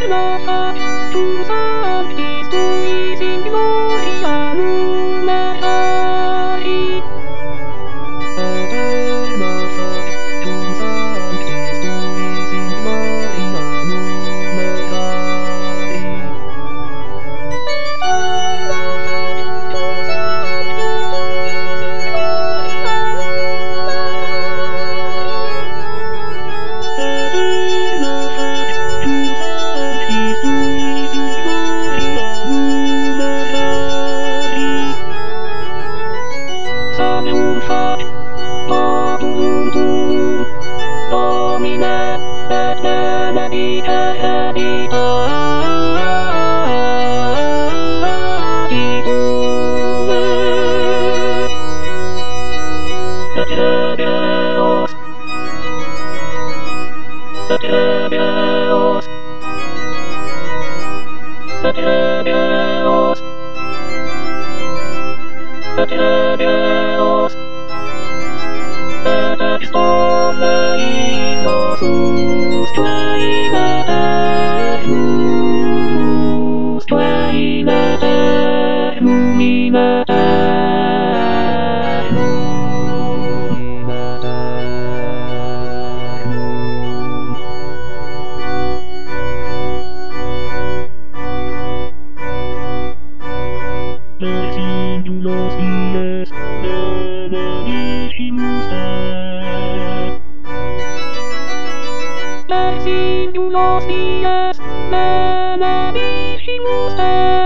Lasciar tu sanctis tuis in gloria luna cari. Lasciar tu sanctis tuis in gloria luna cari. Salum fac, populum tuum, Domine, et benedicere habitavitue. Et Egeos, et Egeos, et Egeos, et Egeos, et extole illosus tue in aeternus, tue in aeternum, in aeternum, in aeternum. Benediculos dies, benedicimus te. Benediculos dies, benedicimus te.